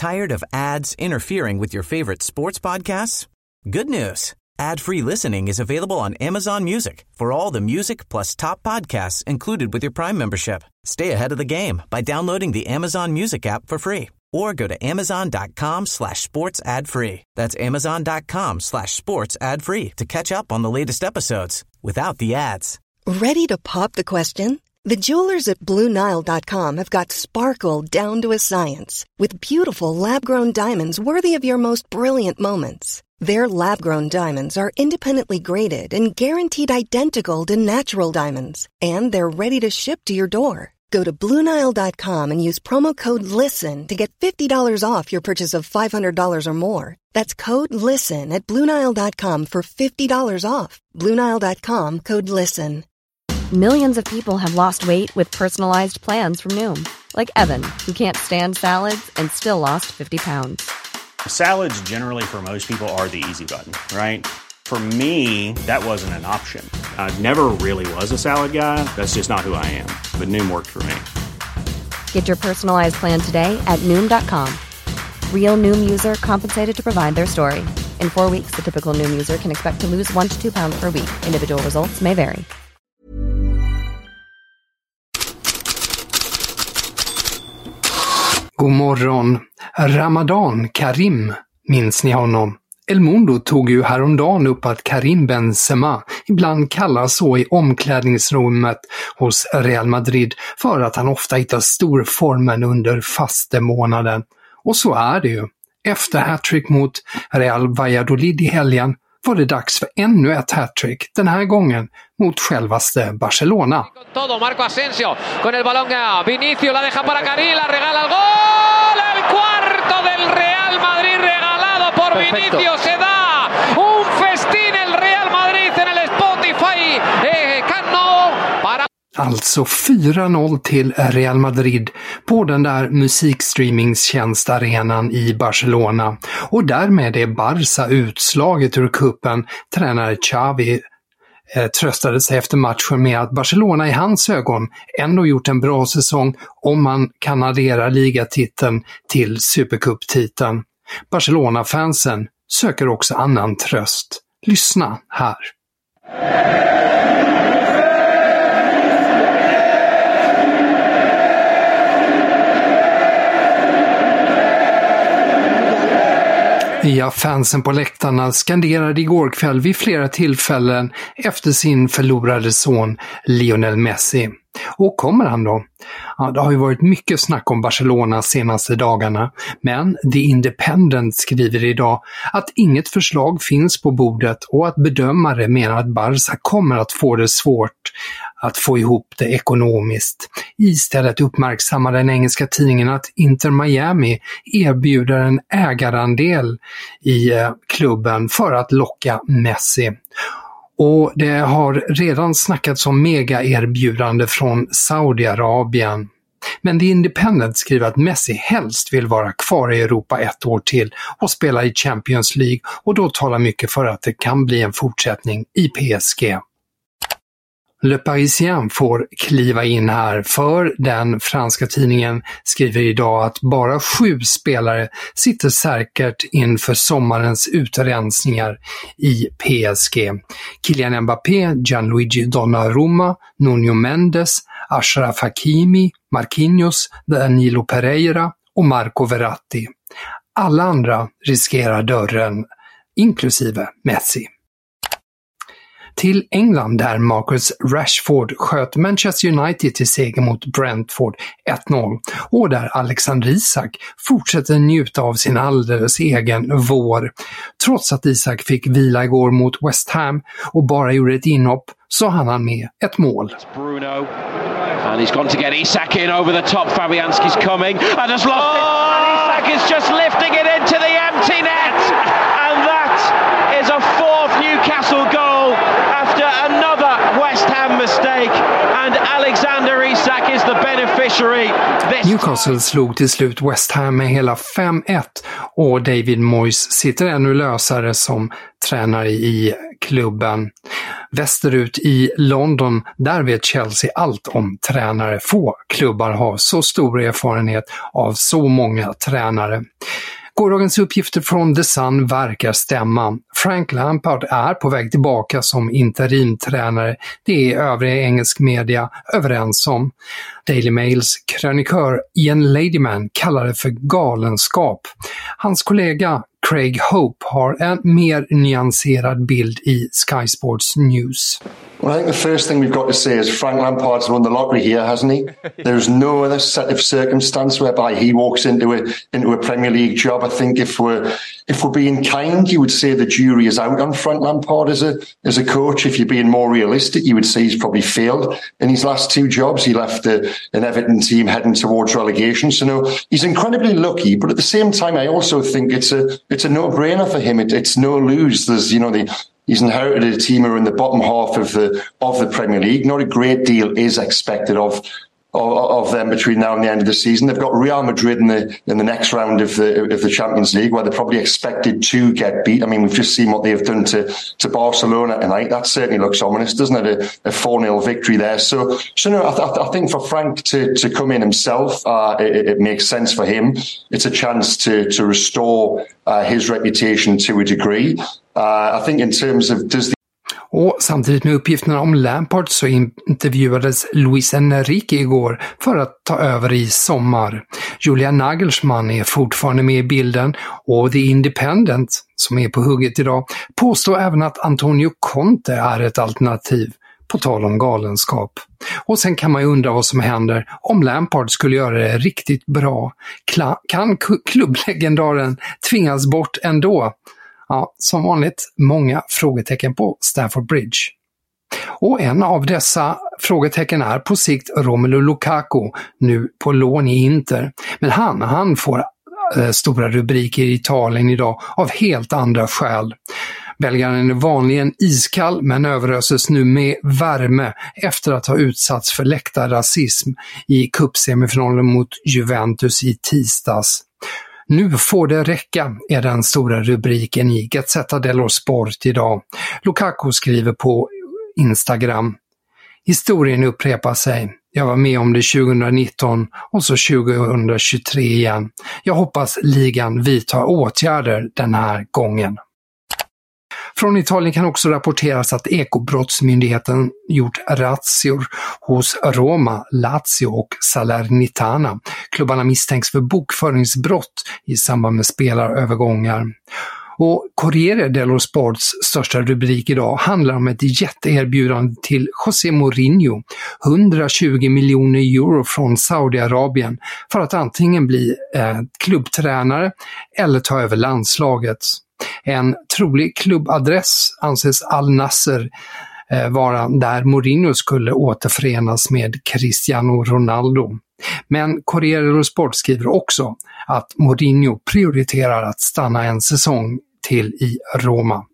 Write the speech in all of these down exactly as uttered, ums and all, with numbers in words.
Tired of ads interfering with your favorite sports podcasts? Good news. Ad-free listening is available on Amazon Music for all the music plus top podcasts included with your Prime membership. Stay ahead of the game by downloading the Amazon Music app for free or go to amazon.com slash sports ad free. That's amazon.com slash sports ad free to catch up on the latest episodes without the ads. Ready to pop the question? The jewelers at Blue Nile dot com have got sparkle down to a science with beautiful lab-grown diamonds worthy of your most brilliant moments. Their lab-grown diamonds are independently graded and guaranteed identical to natural diamonds, and they're ready to ship to your door. Go to Blue Nile dot com and use promo code LISTEN to get fifty dollars off your purchase of five hundred dollars or more. That's code LISTEN at Blue Nile dot com for fifty dollars off. Blue Nile dot com, code LISTEN. Millions of people have lost weight with personalized plans from Noom. Like Evan, who can't stand salads and still lost fifty pounds. Salads generally for most people are the easy button, right? For me, that wasn't an option. I never really was a salad guy. That's just not who I am. But Noom worked for me. Get your personalized plan today at Noom dot com. Real Noom user compensated to provide their story. In four weeks, the typical Noom user can expect to lose one to two pounds per week. Individual results may vary. God morgon. Ramadan Karim, minns ni honom? El Mundo tog ju häromdagen upp att Karim Benzema ibland kallas så i omklädningsrummet hos Real Madrid för att han ofta hittar storformen under fastemånaden. Och så är det ju. Efter hattrick mot Real Valladolid i helgen var det dags för ännu ett hattrick, den här gången mot självaste Barcelona. Todo Marco Asensio con el balón a Vinicius, la deja para Karim, la regala el gol, el cuarto del Real Madrid regalado por Perfecto. Vinicius, se da un festín el Real Madrid en el Spotify eh, Camp Nou para Alltså fyra noll till Real Madrid på den där musikstreamingstjänstarenan i Barcelona. Och därmed är Barca utslaget ur kuppen. Tränare Xavi eh, tröstade sig efter matchen med att Barcelona i hans ögon ändå gjort en bra säsong om man kan addera ligatiteln till Supercup-titeln. Barcelona-fansen söker också annan tröst. Lyssna här. Ja, fansen på läktarna skanderade igår kväll vid flera tillfällen efter sin förlorade son Lionel Messi. Och kommer han då? Ja, det har ju varit mycket snack om Barcelona senaste dagarna, men The Independent skriver idag att inget förslag finns på bordet och att bedömare menar att Barca kommer att få det svårt att få ihop det ekonomiskt. Istället uppmärksammar den engelska tidningen att Inter Miami erbjuder en ägarandel i klubben för att locka Messi. Och det har redan snackats om mega-erbjudande från Saudiarabien. Men The Independent skriver att Messi helst vill vara kvar i Europa ett år till och spela i Champions League, och då talar mycket för att det kan bli en fortsättning i P S G. Le Parisien får kliva in här, för den franska tidningen skriver idag att bara sju spelare sitter säkert inför sommarens utrensningar i P S G. Kylian Mbappé, Gianluigi Donnarumma, Nuno Mendes, Achraf Hakimi, Marquinhos, Danilo Pereira och Marco Verratti. Alla andra riskerar dörren, inklusive Messi. Till England där Marcus Rashford sköt Manchester United till seger mot Brentford ett noll, och där Alexander Isak fortsätter njuta av sin alldeles egen vår. Trots att Isak fick vila igår mot West Ham och bara gjorde ett inhopp, så hann han med ett mål. Bruno, and he's gone to get Isak in over the top. Fabianski's coming and has lost oh! it. And Isak is just lifting it into the empty net, and that is a fourth Newcastle goal after another West Ham mistake, and Alexander Isak is the beneficiary. This Newcastle slog till slut West Ham med hela fem ett, och David Moyes sitter ännu lösare som tränare i klubben. Västerut i London, där vet Chelsea allt om tränare. Få klubbar har så stor erfarenhet av så många tränare. Gårdagens uppgifter från The Sun verkar stämma. Frank Lampard är på väg tillbaka som interimtränare. Det är övriga engelsk media överens om. Daily Mails krönikör Ian Ladyman kallar det för galenskap. Hans kollega Craig Hope har en mer nyanserad bild i Sky Sports News. Well, I think the first thing we've got to say is Frank Lampard's won the lottery here, hasn't he? There's no other set of circumstance whereby he walks into a into a Premier League job. I think if we're if we're being kind, you would say the jury is out on Frank Lampard as a as a coach. If you're being more realistic, you would say he's probably failed in his last two jobs. He left the, an Everton team heading towards relegation. So no, he's incredibly lucky. But at the same time, I also think it's a it's a no-brainer for him. It, it's no lose. There's you know the. He's inherited a team who are in the bottom half of the of the Premier League. Not a great deal is expected of of, of them between now and the end of the season. They've got Real Madrid in the in the next round of the of the Champions League, where they're probably expected to get beat. I mean, we've just seen what they've done to to Barcelona tonight. That certainly looks ominous, doesn't it? A, a four nil victory there. So, so no, I, th- I think for Frank to to come in himself, uh, it, it makes sense for him. It's a chance to to restore uh, his reputation to a degree. Uh, I think in terms of does the Och samtidigt med uppgifterna om Lampard så intervjuades Luis Enrique igår för att ta över i sommar. Julian Nagelsmann är fortfarande med i bilden och The Independent, som är på hugget idag, påstår även att Antonio Conte är ett alternativ, på tal om galenskap. Och sen kan man ju undra vad som händer om Lampard skulle göra det riktigt bra. Kla- kan klubblegendaren tvingas bort ändå? Ja, som vanligt många frågetecken på Stamford Bridge. Och en av dessa frågetecken är på sikt Romelu Lukaku, nu på lån i Inter. Men han, han får äh, stora rubriker i Italien idag av helt andra skäl. Belgaren är vanligen iskall men överöses nu med värme efter att ha utsatts för läktarrasism i cupsemifinalen mot Juventus i tisdags. Nu får det räcka, är den stora rubriken i Gazzetta dello Sport idag. Lukaku skriver på Instagram: historien upprepar sig. Jag var med om det tjugonitton och så tjugohundratjugotre igen. Jag hoppas ligan vidtar åtgärder den här gången. Från Italien kan också rapporteras att Ekobrottsmyndigheten gjort razzior hos Roma, Lazio och Salernitana. Klubbarna misstänks för bokföringsbrott i samband med spelarövergångar. Och Corriere dello Sports största rubrik idag handlar om ett jätteerbjudande till José Mourinho, hundratjugo miljoner euro från Saudiarabien, för att antingen bli eh, klubbtränare eller ta över landslaget. En trolig klubbadress anses Al Nasser eh, vara, där Mourinho skulle återförenas med Cristiano Ronaldo. Men Corriere dello Sport skriver också att Mourinho prioriterar att stanna en säsong till i Roma.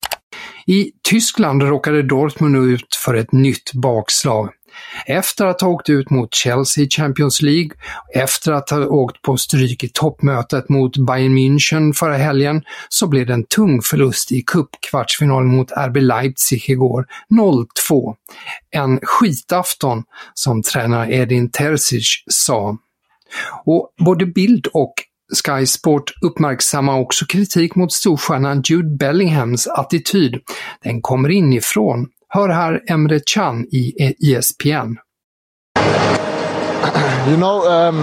I Tyskland råkade Dortmund ut för ett nytt bakslag. Efter att ha åkt ut mot Chelsea i Champions League, efter att ha åkt på stryk i toppmötet mot Bayern München förra helgen, så blev det en tung förlust i cupkvartsfinalen mot R B Leipzig igår, noll två. En skitafton, som tränare Edin Terzic sa. Och både Bild och Sky Sport uppmärksammar också kritik mot storstjärnan Jude Bellinghams attityd. Den kommer inifrån. Hör här Emre Can i E S P N. You know, um,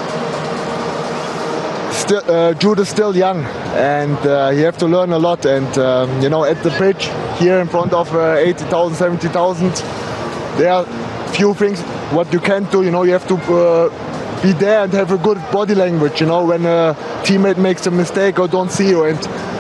still, uh, Jude is still young and uh, you have to learn a lot. And, um, you know, at the pitch here in front of uh, eighty thousand, seventy thousand, there are few things what you can't do. You know, you have to uh, be there and have a good body language, you know, when a teammate makes a mistake or don't see you. And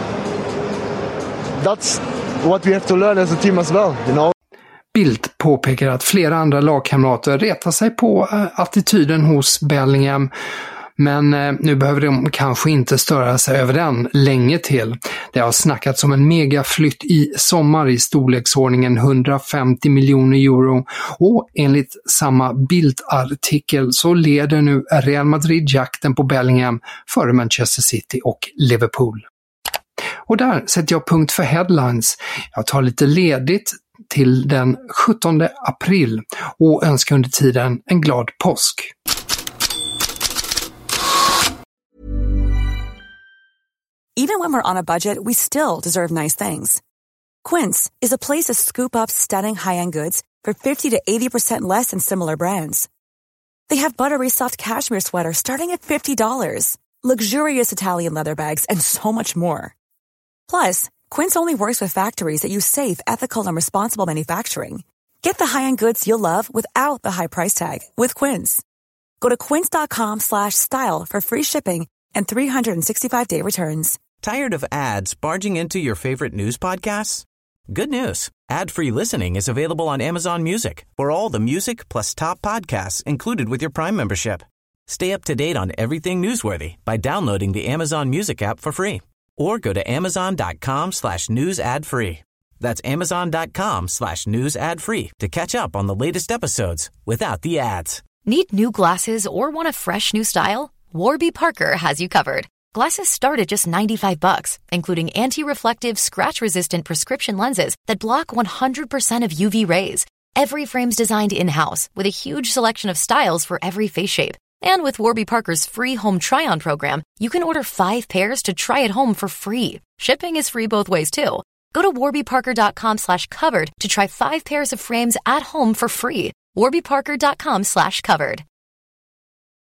that's what we have to learn as a team as well, you know. Bildt påpekar att flera andra lagkamrater retar sig på äh, attityden hos Bellingham, men äh, nu behöver de kanske inte störa sig över den länge till. Det har snackats om en megaflytt i sommar i storleksordningen hundrafemtio miljoner euro, och enligt samma Bildt-artikel så leder nu Real Madrid jakten på Bellingham före Manchester City och Liverpool. Och där sätter jag punkt för headlines. Jag tar lite ledigt till den sjuttonde april och önskar under tiden en glad påsk. Even when we're on a budget, we still deserve nice things. Quince is a place to scoop up stunning high-end goods for fifty to eighty percent less than similar brands. They have buttery soft cashmere sweaters starting at fifty dollars, luxurious Italian leather bags, and so much more. Plus, Quince only works with factories that use safe, ethical, and responsible manufacturing. Get the high-end goods you'll love without the high price tag with Quince. Go to quince.com slash style for free shipping and three sixty-five day returns. Tired of ads barging into your favorite news podcasts? Good news. Ad-free listening is available on Amazon Music for all the music plus top podcasts included with your Prime membership. Stay up to date on everything newsworthy by downloading the Amazon Music app for free or go to amazon.com slash news ad free. That's amazon.com slash news ad free to catch up on the latest episodes without the ads. Need new glasses or want a fresh new style? Warby Parker has you covered. Glasses start at just ninety-five bucks, including anti-reflective, scratch-resistant prescription lenses that block one hundred percent of U V rays. Every frame's designed in-house with a huge selection of styles for every face shape. And with Warby Parker's free home try-on program, you can order five pairs to try at home for free. Shipping is free both ways, too. Go to warbyparker.com slash covered to try five pairs of frames at home for free. warbyparker.com slash covered.